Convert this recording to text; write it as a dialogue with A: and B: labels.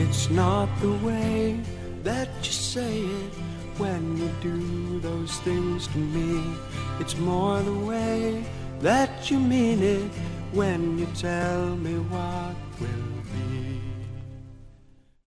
A: It's not the way that you say it when you do those things to me. It's more the way that you mean it when you tell me what will